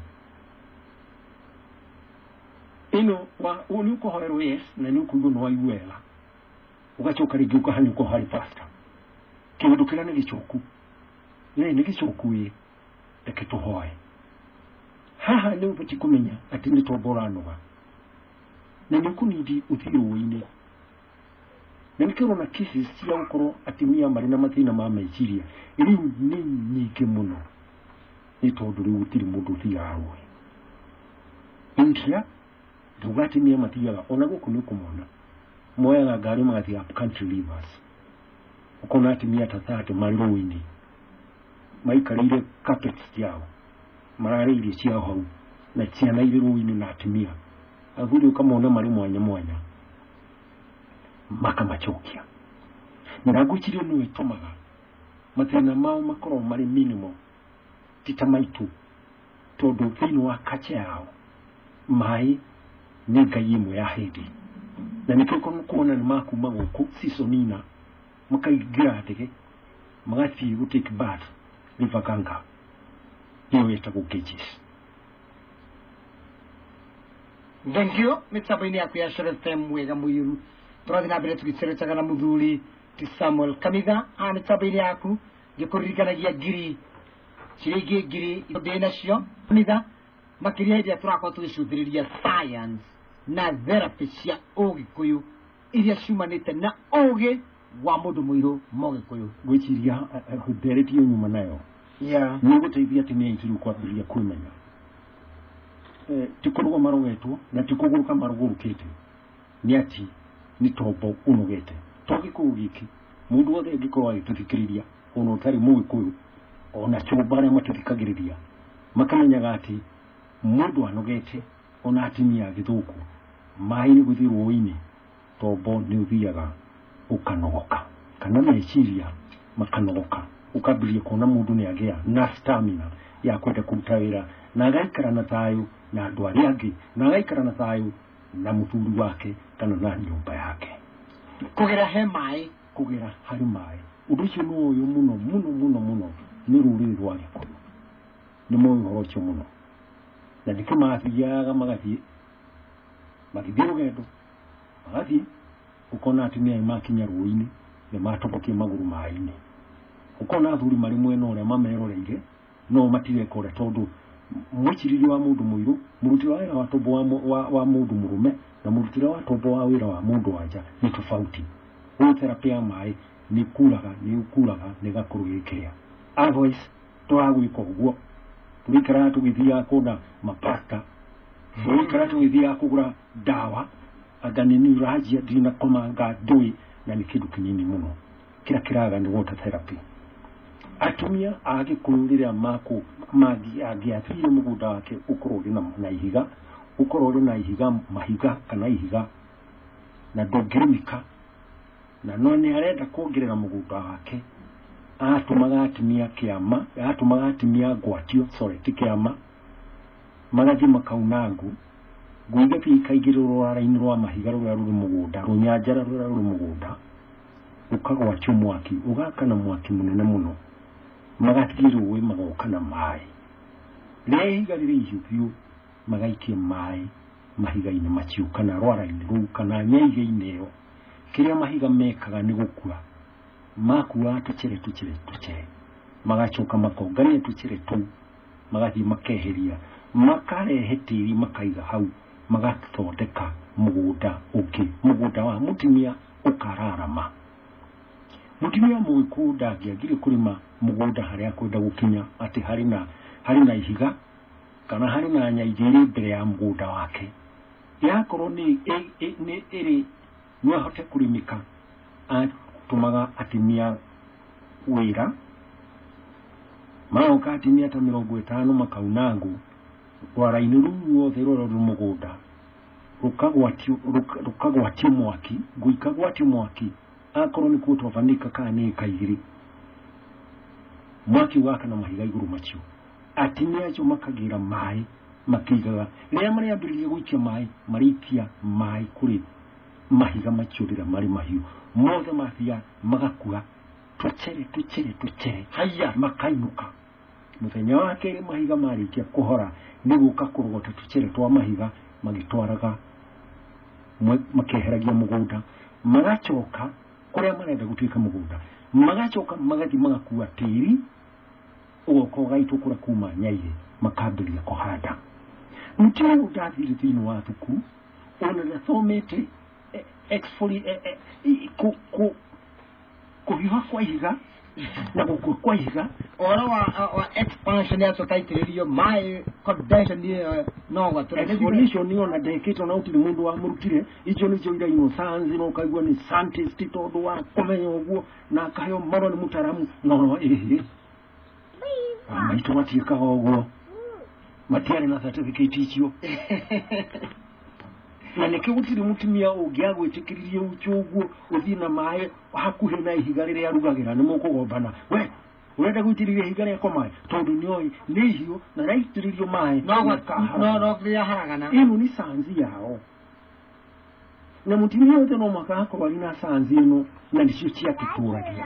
ino wa unuko hoero yes na nuko no ayuela ugachoka ligiuka hani ko hari pasta kibudukira ne gichoku ne gichoku ye eketo hoye haha ne upati kumenya ati ni toborano ba na nukunidi uthiruine na nikero na kisi sia ukoro atimia marina matina mama ichiria iri ni nyike muno itodo ri utiri mundu thiawe intia dugati ni amatiyaga onago kunukumona moya na gari magati up country rivers ukona atimia tathate marowini maikarire carpets yao marari ile cia hau na ciana ile rowini na atimia aguri kamona mari mwanya makamachokia ndaguchire no itomaga matena mao makoro mari minimo titamaitu todo thino akache yao mai nega yimo ya hedi na nikoko kuona ni maku maguku sisonina makaigira teke magati go take bath livakanga iyo yetakukeches. Thank you mitsabini akuya FM wega muyuru turadina bere tukitsereta na muthuri ti Samuel Kamiga mitsabini aku gikurikanagia giri chirigi giri ibena cio Kamiga makiria ide turako tugicudiriria science na therapy cia Ugikuyu iria ciumanite na ugi wa mundu muiru Mugikuyu gwichiria hudereti yo nyuma nayo ni guteithia timia itiru kwambiria kumenya tikurugo marogetu na tikuguruka marugurukite ni ati ni tobo unugete togi kugiki mundu wothe ngikoro agituthikiriria ono tari Mugikuyu ona chobare matuthikagiriria makamenyaga ati mundu anogete ona atimia githuku mai ni guthiru oini tobo ni uthiaga ukanogoka kana meciria makanogoka ukabirie kuona mundu ni agia na stamina ya kwenda kumtawira na agaikara na thayu na andu aria angi na agaikara na thayu na muthuri wake kana na nyumba yake kugera he mai kugera hari mai uducio no yo muno ni ruri rwa gikono ni mo horo cyo muno na dikama afiyaga magati magidiro gedo magati ukona atumia imakinya ruini ne matobokie maguru maini ukona athuri mari mweno ore mameroreire no matire kore tondu muchiriri wa mundu muiru murutira wira wa tobo wa mundu murume na murutira wa tobo wa wira wa mundu wanja ni tofauti o therapia mai ni ukuraga ni gakurugikiria otherwise twagwiko guo turikara tugithia kuna mapasta turikara tugithia kugura dawa agani ni rajia dina komanga doi na ni kidu kinini muno kira kiraga ni water therapy atumia agikururira mako magi agiathire mugunda wake ukorori na ihiga mahiga kana ihiga na dogirimika na none arenda kuongerera mugunda wake atumaga atumia gwatio tikiama magathi makaunangu guiga kaigiriro araini rwa mahiga rwa ruri mugunda runyanjara rwa ruri mugunda ukagwatio mwaki ugakana mwaki munene muno magathirwo magokana mai lehiga ririhiu magaikie mai mahiga-ini machiu kana rwara-ini ruu kana nyaiga-ini yo kiria mahiga mekaga ni gukua makua tuchere magachoka makongania tuchere tu magathi makeheria makarehe tiri makaiga hau magathondeka mugunda mugunda wa mutimia ukararama mutimia muikunda giagire kurima mugunda haria kwenda gukinya ati hari na ihiga kana hari na nyaigiri mbere ya mugunda wake yakorwo ni iri no hote kurimika atumaga atimia wira maoka atimia ta 50 makaunangu kwara-ini ruu othe rora rumugunda rukagwatio mwaki guikagwatio mwaki akorwo ni kutovanika kana kaigiri mwaki waka na mahiga iguru machiu atimia acio makagira mai makigaga ria mari ambiririe guikia mai marikia mai kuri mahiga machiurira mari mahiu mothe mathia magakua tuchere haya makainuka muthenya wake mahiga marikia kuhora ni guka kurugota tuchere twa mahiga magitwaraga makeheragia mugunda magachoka kuria marenda gutuika mugunda magachoka magathi magakua tiri uko gaitu kura kuma nyaire makabiria kuhanda mutiro udathiri thini wa thuku ona na thomete kuhiha kwa ihiga na gukua kwa ihiga ora wa expansion ya tutaitiririo mai condension ni no gwatura expansion ni ona dekito na utiri mundu wa murutire ijo ni jo ira ino sanzi no kaigwa ni scientist todo wa komenya uguo na kayo maro ni mutaramu no maito watika uguo matiare na certificate icio na nekigutiri mutumia ungiagwe tikiririe uchuguo uthina mai hakuhe na ihiga rire arugagira ni mukugombana we urenda gwitiriria ihiga ria komai tondu nioi nihio na raitiririo mai no ya haragana ino ni sanzi yao na mutumia wote no makako wali na sanzi ino na nicio cia kituragia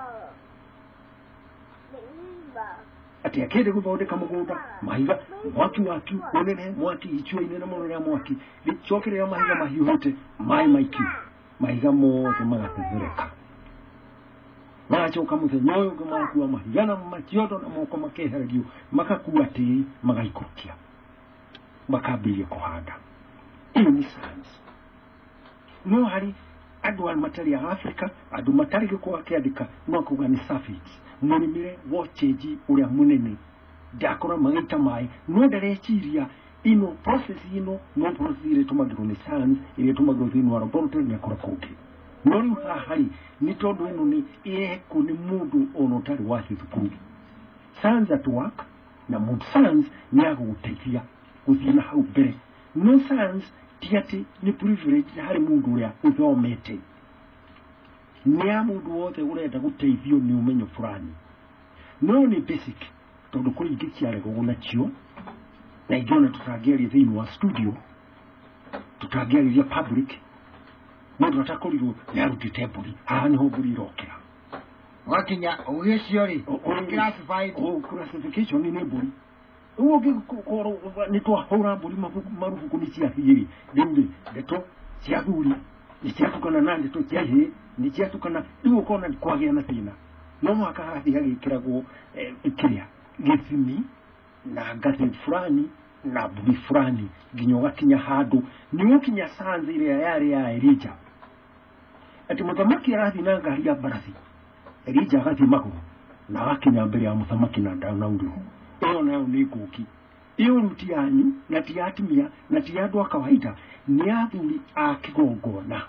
ati akede guthondeka mugunda mahiga mwaki onene mwaki ichua-ini na mono ya mwaki lichokere ya mahiga mahiuhute mai maiki mahiga mothe magathethureka machoka muthenya uyu gumakua mahiga na machiodo na moko makeheragio makakua tiri magaikurukia makabirie kuhanda iyo ni science no hari andu matari ya Africa andu matari gikuwa kiandika no kuga ni savage murimire watcheji uria munene ndakora magita mai no ndareciria ino process ino no process ile tumagiro ni science ile tumagiro thini wa laboratory na kora koke no ri hari ni tondu ino ni eko ni mundu ono tari wathi thukuru science at work na mundu science ni aguteithia guthina hau mbere no science tiati ni privilege hari mundu uria uthomete ni mundu wothe urenda guteithio ni umenyo fulani no ni basic tondu kuri igikiare guguna chio na igona tutageria thini wa studio tutageria public mundu atakorirwo yarutite mburi aha niho mburi irokera wakinya ugecio ri classified classification ni mburi uwo gikoro ni twahura mburi marufuku ni cia hiri ndimbi ndeto cia thuri ni cia tukana na ndeto cia hi ni cia tukana iwo kona kwagia na thina no mwaka hathi agikiragwo kiria githimi na ngathi fulani na mburi fulani nginyo gakinya handu ni ukinya sanzi ile yari ya Elijah ati muthamaki arathi na ngari ya barathi Elijah agathi maguru na wakinya mbere ya muthamaki na ndauna iyo nayo ni kuki iyo ruti yanyu na ti atimia na ti andu akawaida ni athuri a kigongona.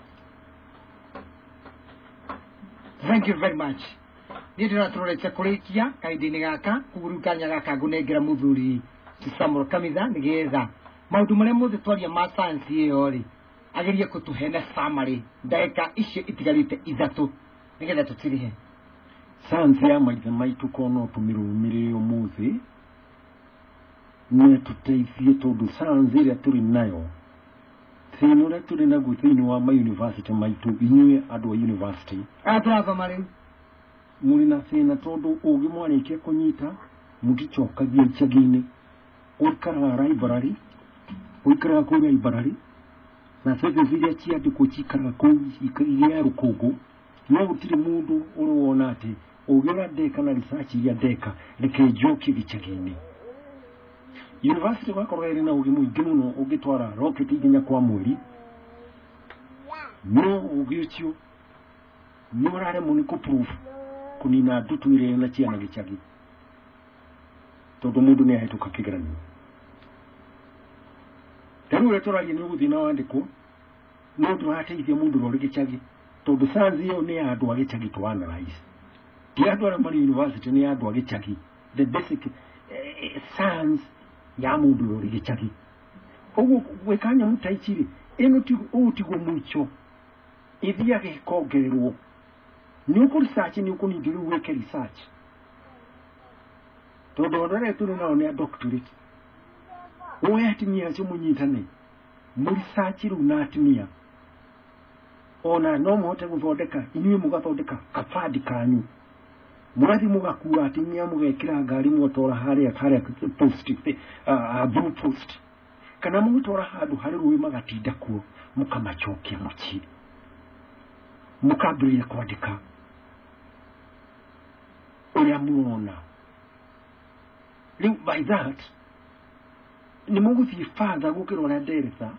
Thank you very much. Nidira turorete kurikia kaidini gaka kugurukanya gaka ngunengera muthuri Samuel Kamitha nigetha maundu maria mothe twaria ma science iyo ri agerie kutuhena summary ndeka icio itigarite ithatu nigetha tutirihe science ya maithe maitu kono tumirumire umuthi ne tuteithie tondu science iria turi nayo thini uria turi naguo thiini wa ma university maitu inyue andu a university aturathoma riu muri na thina tondu ugi mwarikia kunyita muticokagia icagi-ini uikaraga library uikaraga kuu library na sasa zile ciandikwo cikaraga kuu igia rukungu no gutiri mundu uruona ati ugira ndeka na research ya ndeka reke njoki gicagi-ini university wakorera na ugi muingi muno ugitwara rocket iginya kwa mweri no ugiucio nurare muni ku proof kunina ndutu ire na ciana gicagi tondu mundu ni ahituka kigeranio taru retorali ni guthina wandiko no turateithia mundu rori gicagi tondu science iyo ni andu a gicagi to analyze ti andu ara mari university ni andu a gicagi the basic science ya mundu rori gicagi ugu wekanya mutaichiri eno ti utigo mucho ithia gikongererwo ni uku research ni uku ningiru weke research tondu ndore tuli nao ni doctorate oya atimia cio munyitane mu research ru na atimia ona no mote guthondeka inyuĩ mugathondeka kafadi kanyu murathi mugakura atimia mugekira ngari mwotora haria post blue post kana mutora handu hari ruwi magatinda kuo mukamachokia muci mukambĩrĩria kwandĩka uria muona by that ni muguthie further gukirora nderesa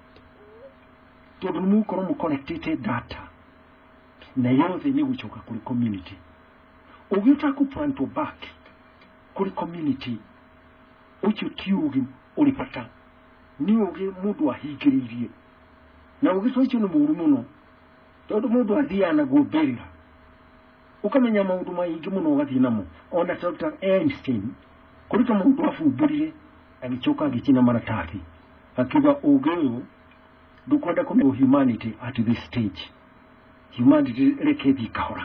tondu mukorwo mu collected data na yothe ni gucoka kuri community ugiuta ku front back kuri community ucio tiugi uripata ni ugi mundu ahingiririe na ugicoicio ni muru muno tondu mundu athiana gumberera ukamenya maundu maingi muno ugathie namo ona Dr. Einstein kurika mundu afumburire agicoka agikina maratathi akiuga ugiu dukwenda kumenya humanity at this stage humanity rekethi kahora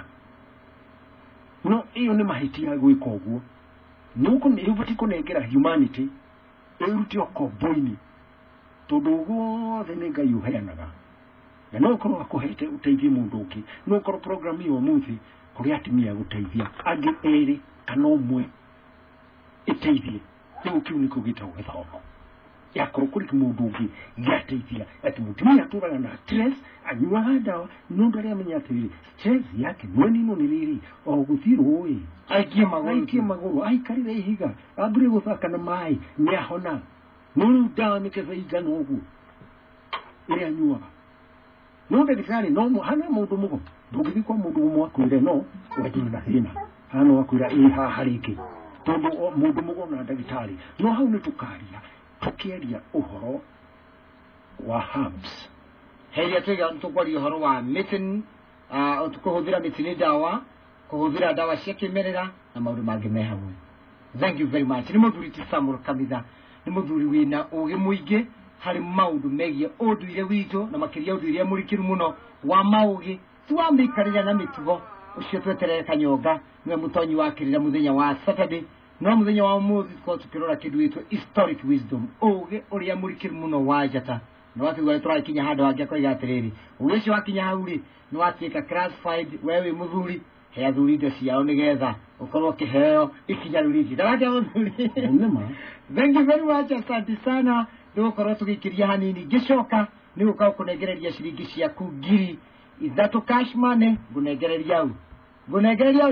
no iyo ni mahitia gwika uguo nuko ni ubati kunengera humanity eruti okoboini tondu guothe ni Ngai uheanaga na no korwo akuhete uteithie mundu ungi no korwo program iyo muthi kuri atimia guteithia angi eri kana umwe iteithie ni kiu ni kugita githomo ya korokuri mundu ungi yateithia ati mutumia turaga na stress anyuaga ndawa nundu aria menya atiri stress yake nweni no niriri o guthirwo wi aikie maguru aikarire ihiga ambire guthaka na mai ni ahona nunu dawa nikeza igana ugu iria anyuaga nundu ndikari no hana mundu mugo ndugithi kwa mundu mwakwire no wajini na hina hana wakwira iha hariki tondu mundu mugo na ndagitari no hau ni tukaria tukiaria uhoro wa herbs heria twiga tukwaria uhoro wa mitin tukuhuthira mitini dawa kuhuthira dawa cia kimerera na maundu mangi me hamwe. Thank you very much. Ni muthuri Samuel Kamitha ni muthuri wina ugi muingi hari maundu megie unduire witu na makiria unduire murikiru muno wa maugi tuambikarira na mitugo ucio tweterere kanyonga ni mutonyi wakirira muthenya wa Saturday no muthenya wa umuthi ko tukirora kindu witu historic wisdom ugi uria murikiru muno wa jata no watigwa turakinya handu hangi ko igatiriri ugicio wakinya hauri no watika classified wewe muthuri he athuri indo ciao nigetha ukorwo kiheo ikinya ruriji ndarake muthuri Nema. thank you very much asante sana ndukorwo tugikiria hanini gicoka ni gukao kunengereria ciringi ciaku ngiri ithatu cash money ngunengereria au